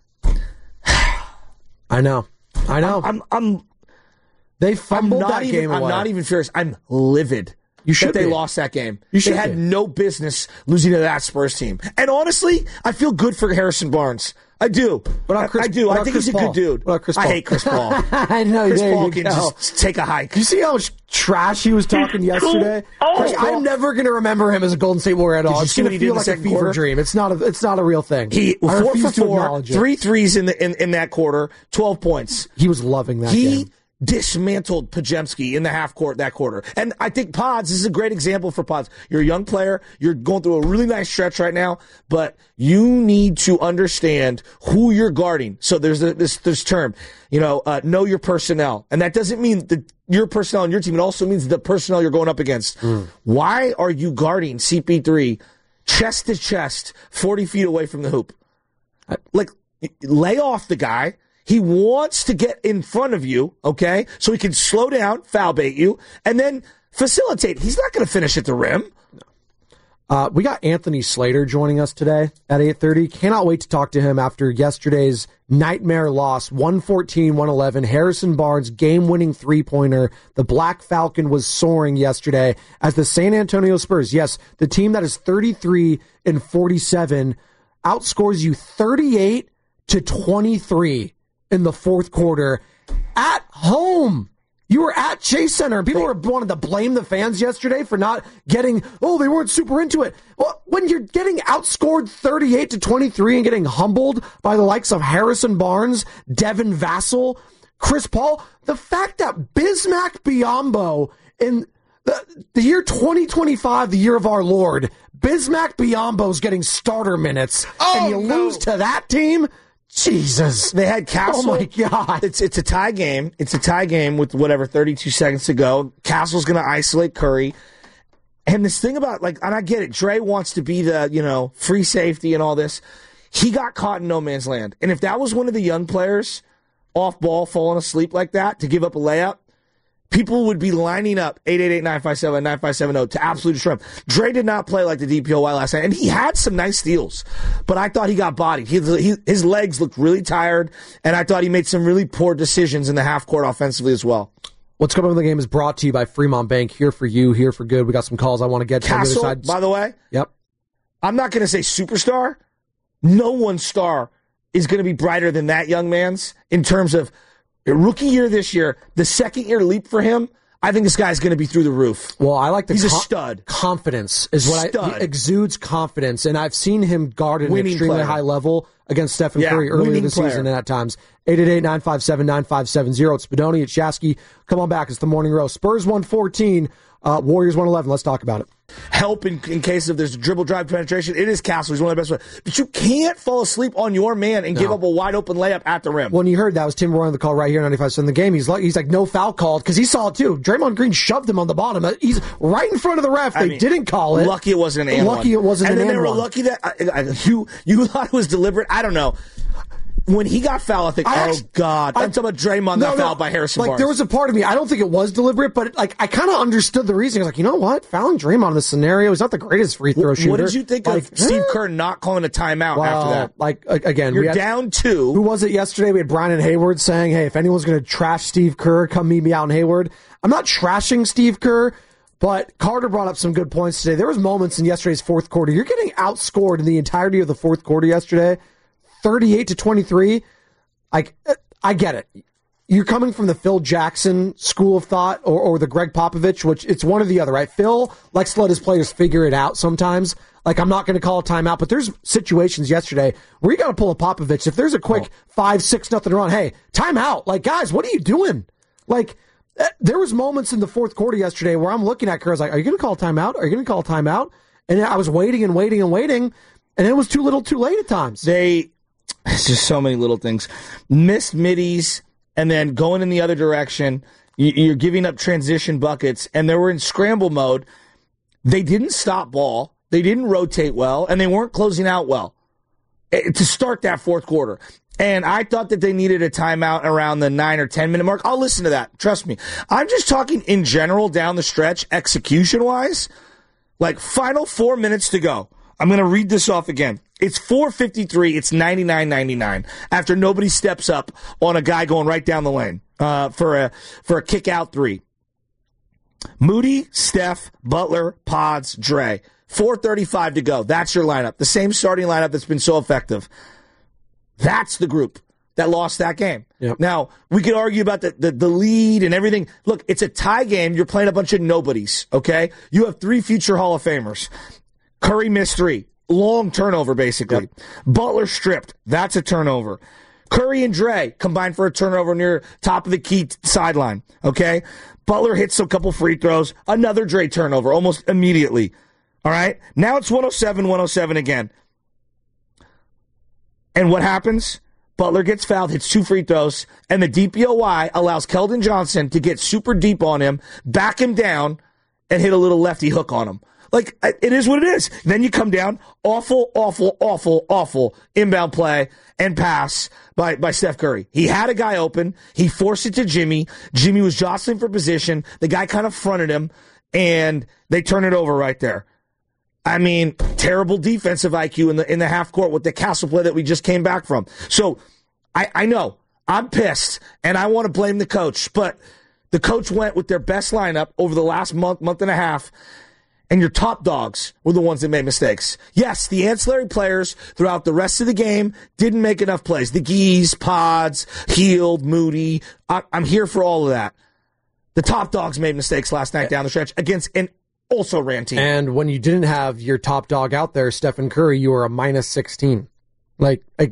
I know. I know. I'm, I'm, I'm they fumbled I'm not that even, game away. I'm not even furious. I'm livid. You should that they be. lost that game. You they should had be. no business losing to that Spurs team. And honestly, I feel good for Harrison Barnes. I do. What about Chris, I do. what I about think Chris he's a Paul? good dude. What about Chris I Paul? hate Chris Paul. I know. Chris there Paul you can go. just take a hike. Do you see how much trash he was talking yesterday? Oh, Chris, I'm never going to remember him as a Golden State Warrior at all. you It's see going what to he did feel in the like a second fever quarter? dream. It's not a. It's not a real thing. He I four for refuse to four, acknowledge it. three threes in the in, in that quarter, twelve points. He was loving that He game. dismantled Podziemski in the half court that quarter. And I think Pods, this is a great example for Pods. You're a young player. You're going through a really nice stretch right now, but you need to understand who you're guarding. So there's a, this, this term, you know, uh, know your personnel. And that doesn't mean the, your personnel on your team. It also means the personnel you're going up against. Mm. Why are you guarding C P three chest to chest, forty feet away from the hoop? Like, lay off the guy. He wants to get in front of you, okay, so he can slow down, foul bait you, and then facilitate. He's not going to finish at the rim. Uh, we got Anthony Slater joining us today at eight thirty. Cannot wait to talk to him after yesterday's nightmare loss, one fourteen one eleven. Harrison Barnes, game-winning three-pointer. The Black Falcon was soaring yesterday as the San Antonio Spurs, yes, the team that is thirty-three and forty-seven, outscores you thirty-eight to twenty-three. In the fourth quarter at home. You were at Chase Center, and people were wanted to blame the fans yesterday for not getting, oh, they weren't super into it. Well, when you're getting outscored thirty-eight to twenty-three and getting humbled by the likes of Harrison Barnes, Devin Vassell, Chris Paul, the fact that Bismack Biyombo in the, the year twenty twenty-five, the year of our Lord, Bismack Biyombo's getting starter minutes, oh, and you no. lose to that team? Jesus. They had Castle. Oh, my God. It's it's a tie game. It's a tie game with whatever, thirty-two seconds to go. Castle's going to isolate Curry. And this thing about, like, and I get it, Dre wants to be the, you know, free safety and all this. He got caught in no man's land. And if that was one of the young players off ball, falling asleep like that to give up a layup, people would be lining up eight eight eight, nine five seven, nine five seven zero to absolutely destroy him. Dre did not play like the D P O Y last night, and he had some nice steals, but I thought he got bodied. He, he, his legs looked really tired, and I thought he made some really poor decisions in the half court offensively as well. What's coming up in the game is brought to you by Fremont Bank. Here for you, here for good. We got some calls I want to get to. Castle, on the other side. by the way, yep. I'm not going to say superstar. No one's star is going to be brighter than that young man's in terms of rookie year this year, the second year leap for him. I think this guy's going to be through the roof. Well, I like the He's con- a stud. Confidence is what stud. I he exudes confidence, and I've seen him guard at an Winning extremely player. high level against Stephen Yeah, Curry earlier winning this player. season and at times. eight eight eight, nine five seven, nine five seven zero. It's Spadoni, it's Shasky. Come on back. It's the Morning Roast. Spurs one fourteen, uh, Warriors one eleven. Let's talk about it. Help in, in case if there's dribble drive penetration. It is Castle. He's one of the best ones. But you can't fall asleep on your man and No. give up a wide open layup at the rim. When you heard that was Tim Roy on the call right here on ninety-five seven The Game. He's like, he's like, no foul called because he saw it too. Draymond Green shoved him on the bottom. He's right in front of the ref. They I mean, didn't call it. Lucky it wasn't an and Lucky one. it wasn't and an then and they were one. lucky that I, I, you you thought it was deliberate. I don't know. When he got fouled, I think, I oh actually- God, I'm talking about Draymond No, got no, fouled by Harrison Like Barnes. there was a part of me, I don't think it was deliberate, but like I kind of understood the reason. I was like, you know what, fouling Draymond in this scenario, he's not the greatest free throw shooter. What did you think like, of Steve eh. Kerr not calling a timeout Well, after that? Like a- again, You're we had, down two. Who was it yesterday? We had Brian and Hayward saying, "Hey, if anyone's going to trash Steve Kerr, come meet me out in Hayward." I'm not trashing Steve Kerr, but Carter brought up some good points today. There was moments in yesterday's fourth quarter. You're getting outscored in the entirety of the fourth quarter yesterday, thirty-eight to twenty-three. Like, I get it. You're coming from the Phil Jackson school of thought or, or the Greg Popovich, which it's one or the other, right? Phil likes to let his players figure it out sometimes. Like, I'm not going to call a timeout, but there's situations yesterday where you got to pull a Popovich. If there's a quick oh. five, six, nothing run, hey, timeout. Like, guys, what are you doing? Like, there was moments in the fourth quarter yesterday where I'm looking at Kerr, I was like, are you going to call a timeout? Are you going to call a timeout? And I was waiting and waiting and waiting, and it was too little too late at times. They, it's just so many little things. Missed middies, and then going in the other direction. You're giving up transition buckets, and they were in scramble mode. They didn't stop ball. They didn't rotate well, and they weren't closing out well to start that fourth quarter. And I thought that they needed a timeout around the nine or ten minute mark. I'll listen to that. Trust me. I'm just talking in general down the stretch, execution-wise. Like, final four minutes to go. I'm going to read this off again. It's four fifty-three. It's ninety-nine ninety-nine after nobody steps up on a guy going right down the lane uh, for a for a kick-out three. Moody, Steph, Butler, Pods, Dre. four thirty-five to go. That's your lineup. The same starting lineup that's been so effective. That's the group that lost that game. Yep. Now, we could argue about the, the, the lead and everything. Look, it's a tie game. You're playing a bunch of nobodies, okay? You have three future Hall of Famers. Curry missed three. Long turnover, basically. Yep. Butler stripped. That's a turnover. Curry and Dre combined for a turnover near top of the key t- sideline, okay? Butler hits a couple free throws. Another Dre turnover almost immediately. All right? Now it's one oh seven one oh seven again. And what happens? Butler gets fouled, hits two free throws, and the D P O Y allows Keldon Johnson to get super deep on him, back him down, and hit a little lefty hook on him. Like, it is what it is. Then you come down, awful, awful, awful, awful inbound play and pass by, by Steph Curry. He had a guy open. He forced it to Jimmy. Jimmy was jostling for position. The guy kind of fronted him, and they turn it over right there. I mean, terrible defensive I Q in the in the half court with the Castle play that we just came back from. So, I, I know, I'm pissed, and I want to blame the coach, but the coach went with their best lineup over the last month, month and a half, and your top dogs were the ones that made mistakes. Yes, the ancillary players throughout the rest of the game didn't make enough plays. The Geese, Pods, Heald, Moody, I, I'm here for all of that. The top dogs made mistakes last night down the stretch against an also ran team. And when you didn't have your top dog out there, Stephen Curry, you were a minus sixteen. Like, like,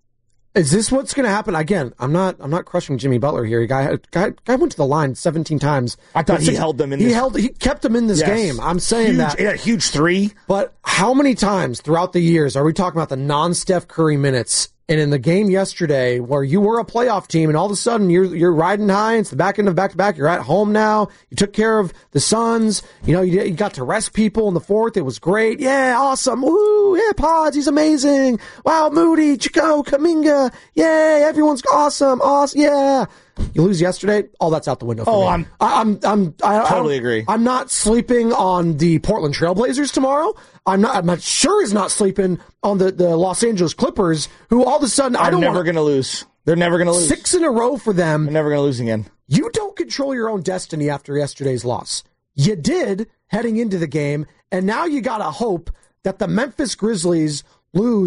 is this what's going to happen? Again, I'm not, I'm not crushing Jimmy Butler here. Guy, guy, guy went to the line seventeen times. I thought he six, held them in. He this. held, he kept them in this yes. game. I'm saying huge, that. Yeah, huge three. But how many times throughout the years are we talking about the non-Steph Curry minutes? And in the game yesterday, where you were a playoff team, and all of a sudden you're you're riding high, it's the back end of back to back. You're at home now. You took care of the Suns. You know, you, you got to rest people in the fourth. It was great. Yeah, awesome. Woo, yeah, Pods, he's amazing. Wow, Moody, Chico, Kuminga. Yay, everyone's awesome. Awesome. Yeah. You lose yesterday, all that's out the window for oh, me. I'm, I, I'm, I'm, I totally I'm, agree. I'm not sleeping on the Portland Trailblazers tomorrow. I'm not. I'm not sure he's not sleeping on the, the Los Angeles Clippers, who all of a sudden I They're don't. never wanna, going to lose. They're never going to lose. Six in a row for them. They're never going to lose again. You don't control your own destiny after yesterday's loss. You did heading into the game, and now you got to hope that the Memphis Grizzlies lose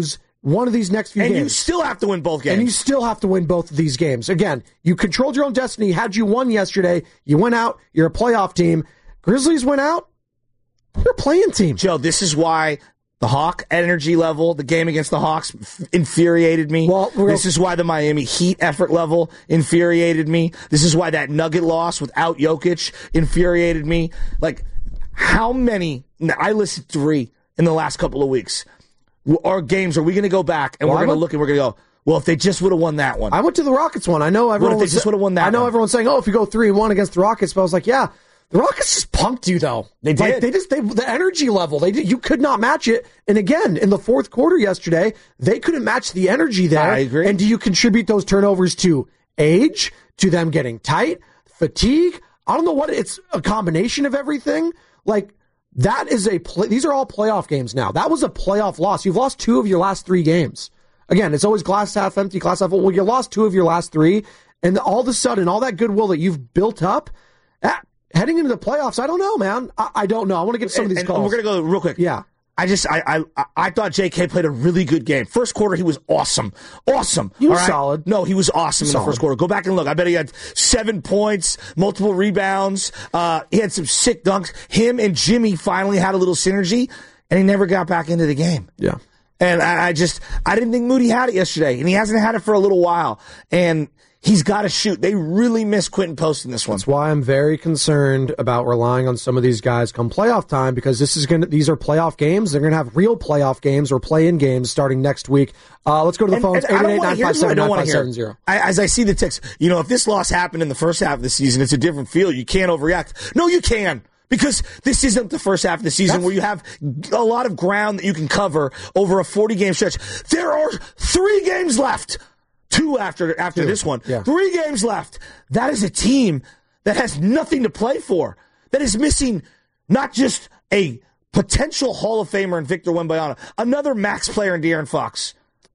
one of these next few and games. And you still have to win both games. And you still have to win both of these games. Again, you controlled your own destiny. Had you won yesterday, you went out. You're a playoff team. Grizzlies went out. You're a playing team. Joe, this is why the Hawk energy level, the game against the Hawks infuriated me. Well, this is why the Miami Heat effort level infuriated me. This is why that Nugget loss without Jokic infuriated me. Like, how many, I listed three in the last couple of weeks. Our games, are we going to go back and well, we're going to look and we're going to go, well, if they just would have won that one. I went to the Rockets one. I know everyone what if they just would have won that I know one? Everyone's saying, oh, if you go three and one against the Rockets, but I was like, yeah, the Rockets just punked you, though. They did. Like, they just, they, the energy level, they did, you could not match it. And again, in the fourth quarter yesterday, they couldn't match the energy there. I agree. And do you contribute those turnovers to age, to them getting tight, fatigue? I don't know what, it's a combination of everything. Like, that is a play, these are all playoff games now. That was a playoff loss. You've lost two of your last three games. Again, it's always glass half empty, glass half full. Well, you lost two of your last three, and all of a sudden, all that goodwill that you've built up, ah, heading into the playoffs, I don't know, man. I, I don't know. I want to get some and, of these and calls. We're going to go real quick. Yeah. I just, I, I, I thought J K played a really good game. First quarter, he was awesome. Awesome. He was all right? solid. No, he was awesome Solid. in the first quarter. Go back and look. I bet he had seven points, multiple rebounds. Uh, he had some sick dunks. Him and Jimmy finally had a little synergy, and he never got back into the game. Yeah. And I, I just, I didn't think Moody had it yesterday, and he hasn't had it for a little while. And he's got to shoot. They really miss Quentin Post in this one. That's why I'm very concerned about relying on some of these guys come playoff time, because this is going to, these are playoff games. They're going to have real playoff games or play-in games starting next week. Uh, let's go to the and, phones. eight eight eight, nine five seven, nine five seven zero. As I see the text, you know, if this loss happened in the first half of the season, it's a different feel. You can't overreact. No, you can. Because this isn't the first half of the season That's, where you have a lot of ground that you can cover over a forty-game stretch. There are three games left. Two after after Two. this one. Yeah. Three games left. That is a team that has nothing to play for. That is missing not just a potential Hall of Famer in Victor Wembanyama, another max player in De'Aaron Fox.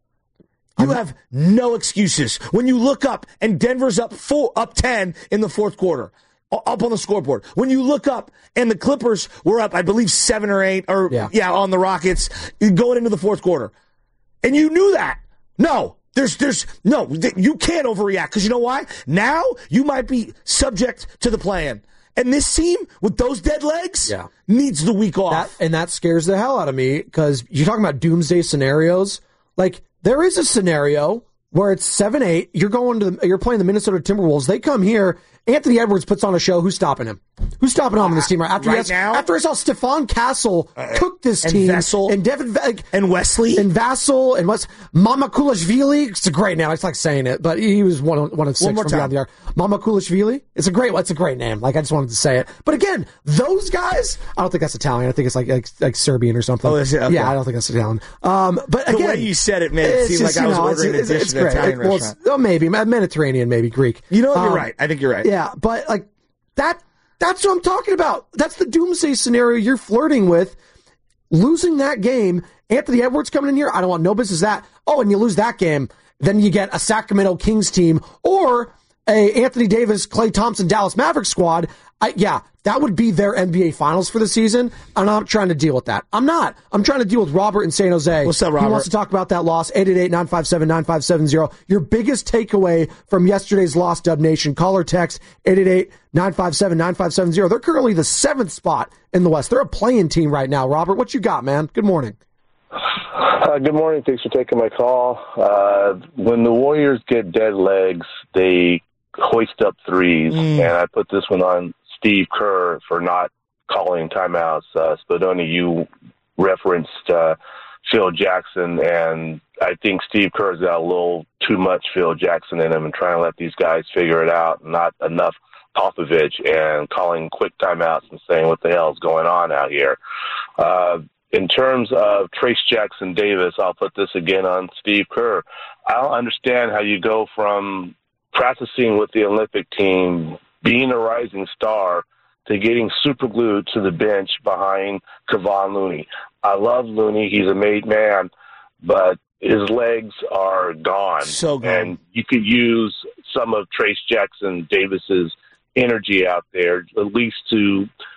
You I'm, have no excuses. When you look up and Denver's up four, up ten in the fourth quarter, up on the scoreboard. When you look up and the Clippers were up, I believe, seven or eight, or yeah, yeah on the Rockets going into the fourth quarter. And you knew that. No. There's, there's, no, you can't overreact, because you know why? Now you might be subject to the plan. And this team, with those dead legs, yeah. needs the week off. That, and that scares the hell out of me, because you're talking about doomsday scenarios. Like, there is a scenario where it's seven eight, you're going to the, you're playing the Minnesota Timberwolves, they come here, Anthony Edwards puts on a show. Who's stopping him? Who's stopping him on this team right after? Right has, now, after I saw Stephon Castle uh, cook this and team, Vessel, and Devin like, and Wesley and Vassell and what's Mama Kulishvili? It's a great name. I just like saying it, but he was one of, one of six one more from time. beyond the arc. Mama Kulishvili. It's a great. It's a great name. Like I just wanted to say it. But again, those guys. I don't think that's Italian. I think it's like like, like Serbian or something. Oh, is it? Okay. Yeah, I don't think that's Italian. Um, but the again, way you said it made it seem like I was know, ordering it's, a dish it's, at an it's Italian it, well, restaurant. Oh, maybe Mediterranean, maybe Greek. You know, you're um, right. I think you're right. Yeah, but like that. That's what I'm talking about. That's the doomsday scenario you're flirting with. Losing that game, Anthony Edwards coming in here, I don't want no business that. Oh, and you lose that game, then you get a Sacramento Kings team or a Anthony Davis, Klay Thompson, Dallas Mavericks squad. I, yeah, that would be their N B A Finals for the season. I'm not trying to deal with that. I'm not. I'm trying to deal with Robert in San Jose. What's up, Robert? He wants to talk about that loss. eight eight eight, nine five seven, nine five seven zero. Your biggest takeaway from yesterday's loss, Dub Nation. Call or text eight eight eight, nine five seven, nine five seven zero. They're currently the seventh spot in the West. They're a playing team right now. Robert, what you got, man? Good morning. Uh, good morning. Thanks for taking my call. Uh, when the Warriors get dead legs, they hoist up threes, mm. and I put this one on Steve Kerr for not calling timeouts. Uh, Spadoni, you referenced uh, Phil Jackson, and I think Steve Kerr's got a little too much Phil Jackson in him and trying to let these guys figure it out, not enough Popovich and calling quick timeouts and saying what the hell is going on out here. Uh, in terms of Trace Jackson Davis, I'll put this again on Steve Kerr. I don't understand how you go from practicing with the Olympic team, being a rising star, to getting super glued to the bench behind Kevon Looney. I love Looney. He's a made man, but his legs are gone. So gone. And you could use some of Trace Jackson Davis's energy out there, at least to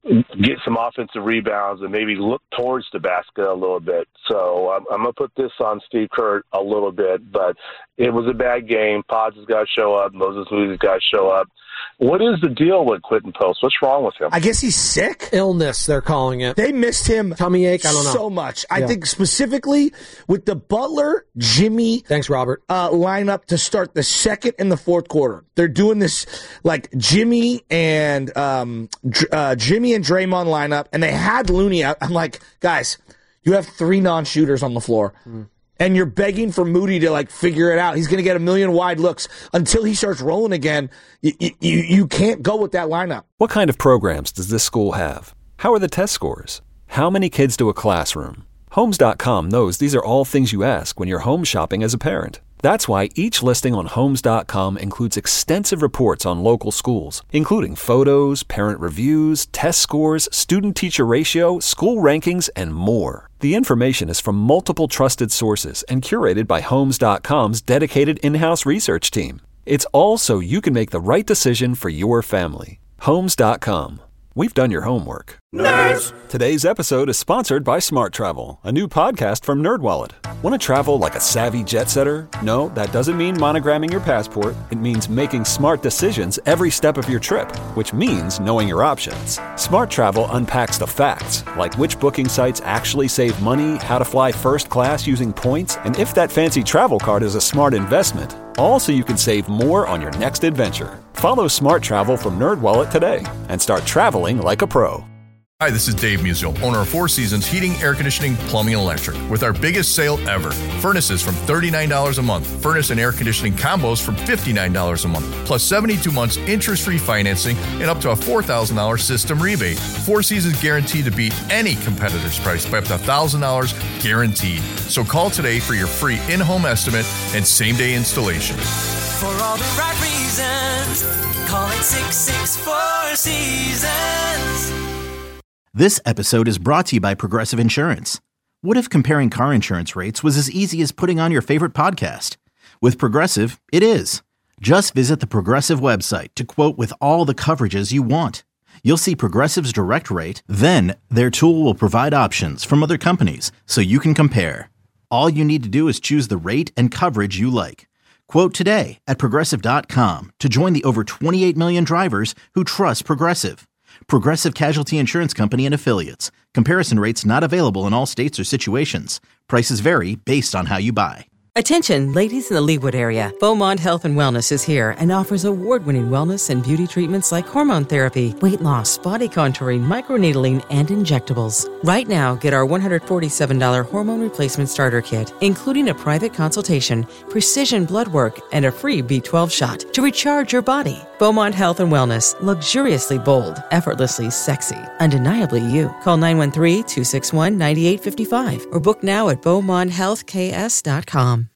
get some offensive rebounds and maybe look towards the basket a little bit. So I'm, I'm going to put this on Steve Kerr a little bit, but it was a bad game. Pods has got to show up. Moses Moody's got to show up. What is the deal with Quentin Post? What's wrong with him? I guess he's sick. Illness, they're calling it. They missed him. Tummy ache, I don't know. So much. I Yeah. think specifically with the Butler, Jimmy Thanks, Robert. uh, lineup to start the second and the fourth quarter. They're doing this like Jimmy and um, Dr- uh, Jimmy and Draymond lineup, and they had Looney out. I'm like, guys, you have three non-shooters on the floor. Mm. And you're begging for Moody to, like, figure it out. He's going to get a million wide looks. Until he starts rolling again, you, you, you can't go with that lineup. What kind of programs does this school have? How are the test scores? How many kids to a classroom? Homes dot com knows these are all things you ask when you're home shopping as a parent. That's why each listing on Homes dot com includes extensive reports on local schools, including photos, parent reviews, test scores, student-teacher ratio, school rankings, and more. The information is from multiple trusted sources and curated by Homes dot com's dedicated in-house research team. It's all so you can make the right decision for your family. Homes dot com. We've done your homework. Nerds! Today's episode is sponsored by Smart Travel, a new podcast from NerdWallet. Want to travel like a savvy jet setter? No, that doesn't mean monogramming your passport. It means making smart decisions every step of your trip, which means knowing your options. Smart Travel unpacks the facts, like which booking sites actually save money, how to fly first class using points, and if that fancy travel card is a smart investment. All so you can save more on your next adventure. Follow Smart Travel from NerdWallet today and start traveling like a pro. Hi, this is Dave Musial, owner of Four Seasons Heating, Air Conditioning, Plumbing, and Electric, with our biggest sale ever. Furnaces from thirty-nine dollars a month. Furnace and air conditioning combos from fifty-nine dollars a month, plus seventy-two months interest-free financing and up to a four thousand dollars system rebate. Four Seasons guaranteed to beat any competitor's price by up to one thousand dollars guaranteed. So call today for your free in-home estimate and same-day installation. For all the right reasons, call it six six four Seasons. This episode is brought to you by Progressive Insurance. What if comparing car insurance rates was as easy as putting on your favorite podcast? With Progressive, it is. Just visit the Progressive website to quote with all the coverages you want. You'll see Progressive's direct rate, then their tool will provide options from other companies so you can compare. All you need to do is choose the rate and coverage you like. Quote today at Progressive dot com to join the over twenty-eight million drivers who trust Progressive. Progressive Casualty Insurance Company and Affiliates. Comparison rates not available in all states or situations. Prices vary based on how you buy. Attention, ladies in the Leawood area. Beaumont Health and Wellness is here and offers award-winning wellness and beauty treatments like hormone therapy, weight loss, body contouring, microneedling, and injectables. Right now, get our one hundred forty-seven dollars hormone replacement starter kit, including a private consultation, precision blood work, and a free B twelve shot to recharge your body. Beaumont Health and Wellness, luxuriously bold, effortlessly sexy, undeniably you. Call nine one three, two six one, nine eight five five or book now at beaumont health k s dot com.